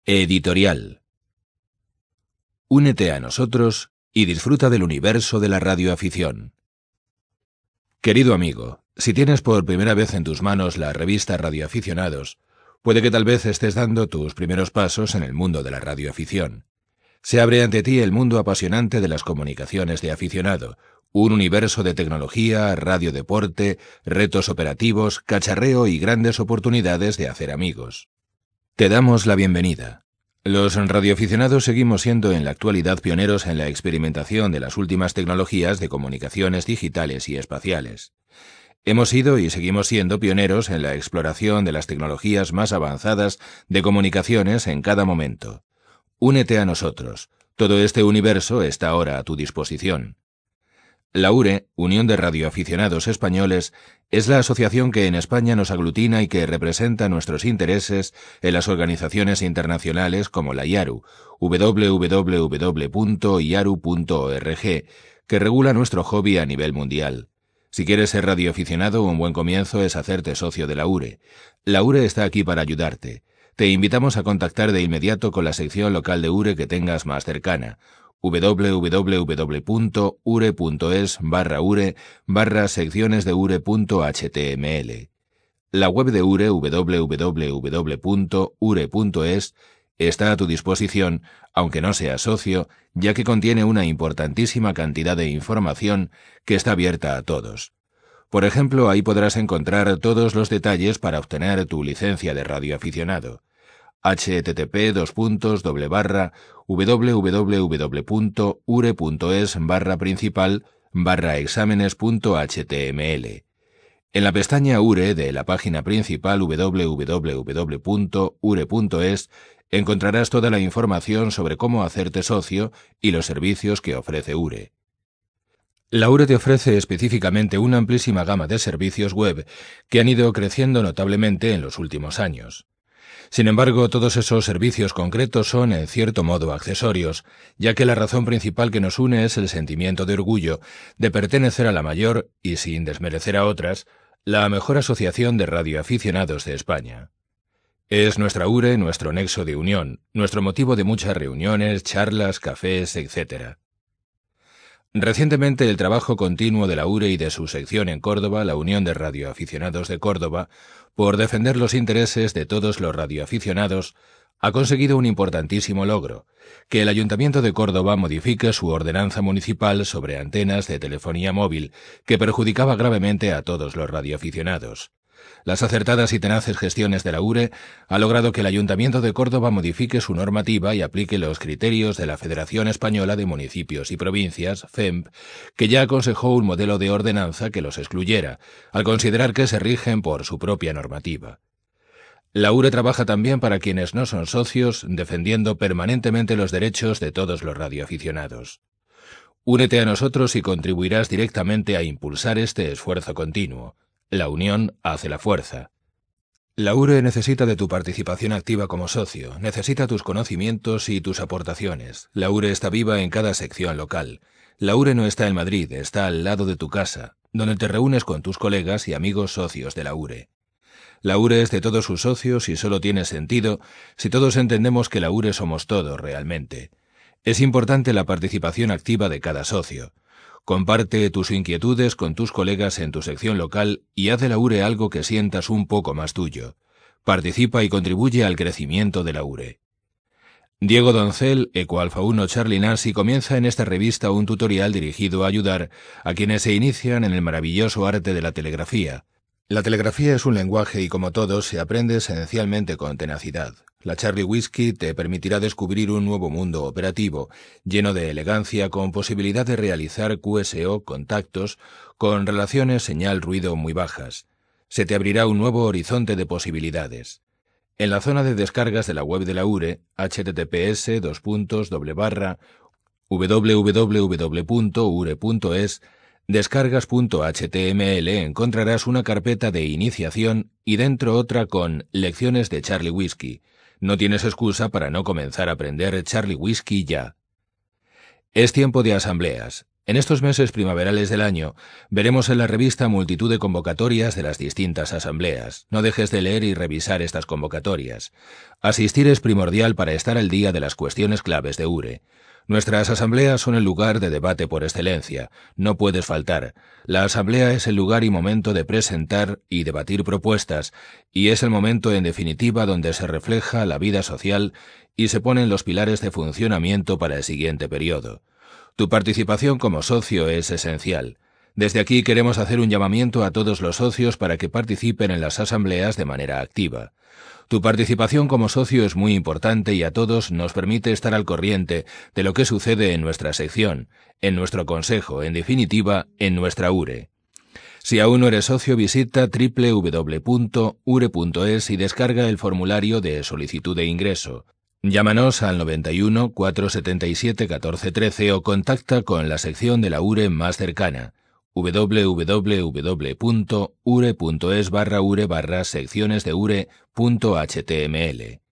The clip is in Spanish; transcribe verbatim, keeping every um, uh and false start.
Editorial. Únete a nosotros y disfruta del universo de la radioafición. Querido amigo, si tienes por primera vez en tus manos la revista Radioaficionados, puede que tal vez estés dando tus primeros pasos en el mundo de la radioafición. Se abre ante ti el mundo apasionante de las comunicaciones de aficionado, un universo de tecnología, radiodeporte, retos operativos, cacharreo y grandes oportunidades de hacer amigos. Te damos la bienvenida. Los radioaficionados seguimos siendo en la actualidad pioneros en la experimentación de las últimas tecnologías de comunicaciones digitales y espaciales. Hemos sido y seguimos siendo pioneros en la exploración de las tecnologías más avanzadas de comunicaciones en cada momento. Únete a nosotros. Todo este universo está ahora a tu disposición. La U R E, Unión de Radioaficionados Españoles, es la asociación que en España nos aglutina y que representa nuestros intereses en las organizaciones internacionales como la I A R U, doble u doble u doble u punto i a r u punto org, que regula nuestro hobby a nivel mundial. Si quieres ser radioaficionado, un buen comienzo es hacerte socio de la U R E. La U R E está aquí para ayudarte. Te invitamos a contactar de inmediato con la sección local de U R E que tengas más cercana, doble u doble u doble u punto u r e punto es barra u r e barra secciones de u r e punto h t m l. La web de U R E, doble u doble u doble u punto u r e punto es, está a tu disposición, aunque no seas socio, ya que contiene una importantísima cantidad de información que está abierta a todos. Por ejemplo, ahí podrás encontrar todos los detalles para obtener tu licencia de radioaficionado. http dos puntos doble barra www punto ure punto es barra principal barra exámenes punto html. En la pestaña U R E de la página principal www punto ure punto es encontrarás toda la información sobre cómo hacerte socio y los servicios que ofrece U R E. La U R E te ofrece específicamente una amplísima gama de servicios web que han ido creciendo notablemente en los últimos años. Sin embargo, todos esos servicios concretos son, en cierto modo, accesorios, ya que la razón principal que nos une es el sentimiento de orgullo de pertenecer a la mayor, y sin desmerecer a otras, la mejor asociación de radioaficionados de España. Es nuestra U R E nuestro nexo de unión, nuestro motivo de muchas reuniones, charlas, cafés, etcétera. Recientemente, el trabajo continuo de la U R E y de su sección en Córdoba, la Unión de Radioaficionados de Córdoba, por defender los intereses de todos los radioaficionados, ha conseguido un importantísimo logro, que el Ayuntamiento de Córdoba modifique su ordenanza municipal sobre antenas de telefonía móvil que perjudicaba gravemente a todos los radioaficionados. Las acertadas y tenaces gestiones de la U R E ha logrado que el Ayuntamiento de Córdoba modifique su normativa y aplique los criterios de la Federación Española de Municipios y Provincias, F E M P, que ya aconsejó un modelo de ordenanza que los excluyera, al considerar que se rigen por su propia normativa. La U R E trabaja también para quienes no son socios, defendiendo permanentemente los derechos de todos los radioaficionados. Únete a nosotros y contribuirás directamente a impulsar este esfuerzo continuo. La unión hace la fuerza. La U R E necesita de tu participación activa como socio, necesita tus conocimientos y tus aportaciones. La U R E está viva en cada sección local. La U R E no está en Madrid, está al lado de tu casa, donde te reúnes con tus colegas y amigos socios de la U R E. La U R E es de todos sus socios y solo tiene sentido si todos entendemos que la U R E somos todos realmente. Es importante la participación activa de cada socio. Comparte tus inquietudes con tus colegas en tu sección local y haz de la U R E algo que sientas un poco más tuyo. Participa y contribuye al crecimiento de la U R E. Diego Doncel, Eco Alfa uno Charlie Nancy, comienza en esta revista un tutorial dirigido a ayudar a quienes se inician en el maravilloso arte de la telegrafía. La telegrafía es un lenguaje y, como todos, se aprende esencialmente con tenacidad. La Charlie Whiskey te permitirá descubrir un nuevo mundo operativo, lleno de elegancia, con posibilidad de realizar Q S O contactos con relaciones señal-ruido muy bajas. Se te abrirá un nuevo horizonte de posibilidades. En la zona de descargas de la web de la U R E, https dos puntos doble barra www punto u r e punto es, descargas punto h t m l encontrarás una carpeta de iniciación y dentro otra con lecciones de Charlie Whiskey. No tienes excusa para no comenzar a aprender Charlie Whiskey ya. Es tiempo de asambleas. En estos meses primaverales del año, veremos en la revista multitud de convocatorias de las distintas asambleas. No dejes de leer y revisar estas convocatorias. Asistir es primordial para estar al día de las cuestiones claves de U R E. Nuestras asambleas son el lugar de debate por excelencia. No puedes faltar. La asamblea es el lugar y momento de presentar y debatir propuestas, y es el momento, en definitiva, donde se refleja la vida social y se ponen los pilares de funcionamiento para el siguiente periodo. Tu participación como socio es esencial. Desde aquí queremos hacer un llamamiento a todos los socios para que participen en las asambleas de manera activa. Tu participación como socio es muy importante y a todos nos permite estar al corriente de lo que sucede en nuestra sección, en nuestro consejo, en definitiva, en nuestra U R E. Si aún no eres socio, visita doble u doble u doble u punto u r e punto es y descarga el formulario de solicitud de ingreso. Llámanos al noventa y uno, cuatrocientos setenta y siete, catorce trece o contacta con la sección de la U R E más cercana. doble u doble u doble u punto u r e punto es barra U R E barra secciones de U R E punto h t m l